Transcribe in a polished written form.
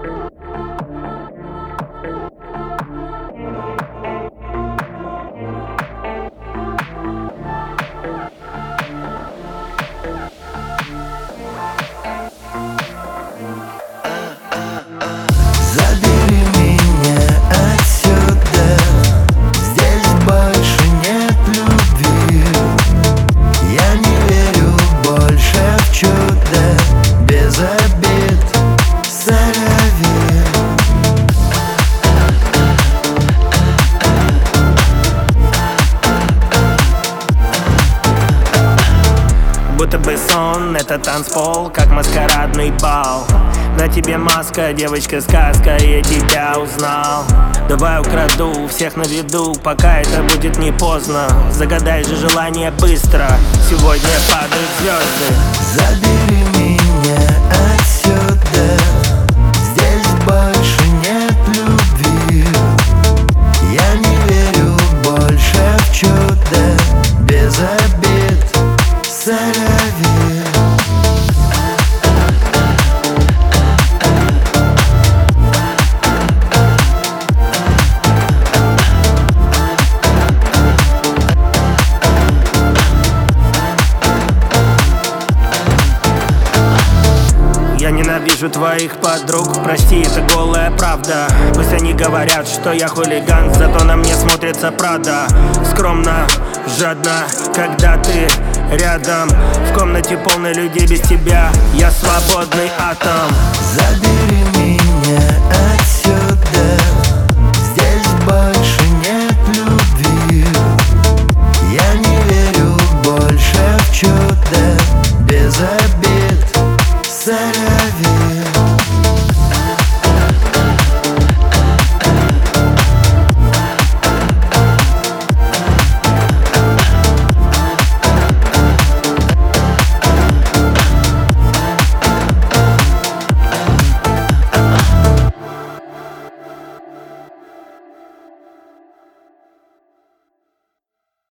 Забери меня отсюда, здесь больше нет любви. Я не верю больше в чудо, без обид, соловей. Будто бы сон, это танцпол, как маскарадный бал. На тебе маска, девочка-сказка, я тебя узнал. Давай украду, у всех на виду, пока это будет не поздно. Загадай же желание быстро, сегодня падают звезды. Забери меня отсюда, здесь больше нет любви. Я не верю больше в чудо, без обид, соловей. Я ненавижу твоих подруг, прости, это голая правда. Пусть они говорят, что я хулиган, зато на мне смотрится Прада. Скромно, жадно, когда ты рядом. В комнате полной людей без тебя, я свободный атом.